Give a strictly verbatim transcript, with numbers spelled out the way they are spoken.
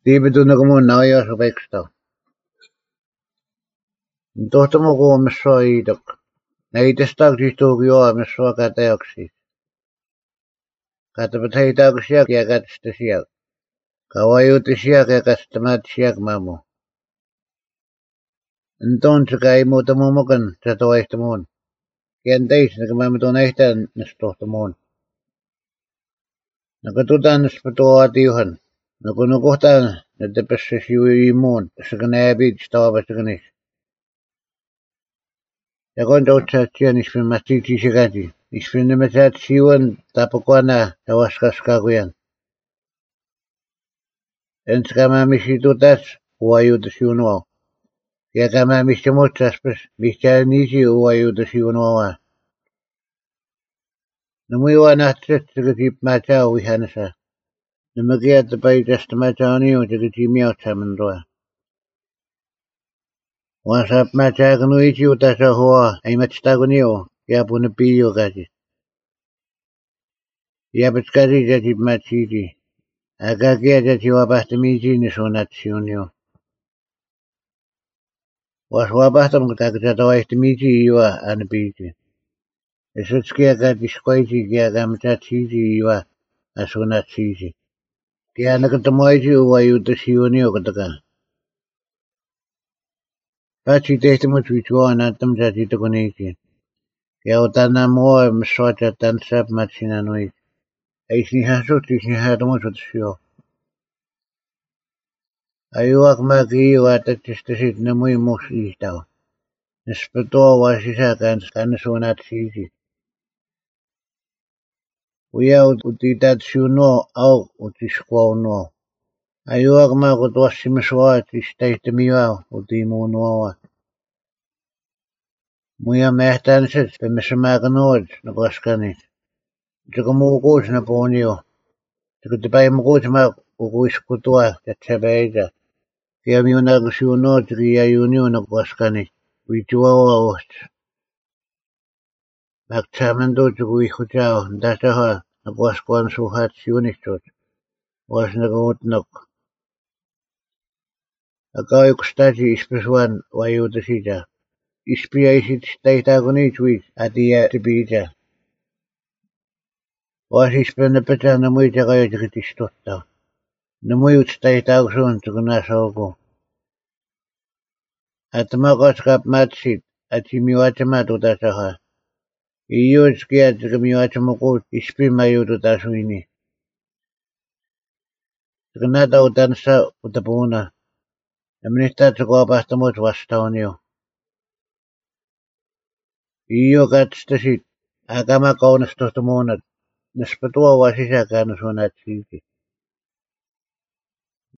Tiipitunakamuun naujausupaiksta. Tohtamuku missoiitok. Näitestaaktistuukioa missoa katajoksi. Katapataitaaksia ja katstasiak. Kawajuutisiak ja kastamatsiak mamu. Entonces kai muuta muumukan sa toistamuun. Kienteis nakamamu tuonaihtaan nastohtamuun. Nakatutaan naspatuaatiuhan. Nakunukuhtaan natapasasiuimuun. Sakanääpiit stavapasakanis. Ja kun tautsaatsia nismin mastiitsisikati. Nismin namatsaatsiuan tapakuana tawaskaskakuyan. Enskamaamisitutas uajutasiunuau. Ja kamaamistamutsaaspas mihtaaniisi uajutasiunuaua. Namuiwa nahtsat sakatip matsau ihanasa. Namakiat paitasta matsauniu sakatip miautsamanroa. Wasap matsakanuisi utasa hua aimatstaguniu ja punapiu kasi. Ja patskasi satip matsiiti. Akakia sati wapahtamisi nisunatsiuniu. Was wapahtam kakatatawaihtamisi iwa anapiiti. Esutskia katiskoisi kia kamatatsisi iwa asunatsisi. Kia nakatamoisi uwayutasiuniu kataka. Patsi tehtamut vichua natam sati takunisi. Kia utana mua mswata tansap matsinanui. Eisni hasut isni hatamut utsio. Ayuak maki watatistasit namui mus ihtau. Nespatua wasisa kanasunatsisi. Uya utitatsiunuo au utiskuaunuo. Ayuak makut wassimisua tistaitamiwa utimuunuoa. Muya mehtansat pemisamaakanuot napaskanis. Takamukuus napuunio. Takatipaimukuus mak ukuiskutua tatsabaita. Kia miunakusiunuo takiyayuniu napaskanis. Uituaua uht. Maktamandu tukuihutao ndasaha napaskuan suhat siunistut. Wasnakuutnok. Akayukstati ispasuan wayutasita. Ispiaisit taitakunituit atia tipita. Was ispanapata namui takayutakitistutta. Namui utstaitausun tukunasauku. Atmakaskap matsit atimiwatamat utasaha. Iyutskia takamiwatamukut ispimayututasuini. Takanata utansa utapuna. Naminista takuapahtamut vastaunio. Iyo katstasit. Akama kaunastohtamunat. Nespatua wasisa kanasunatsisi.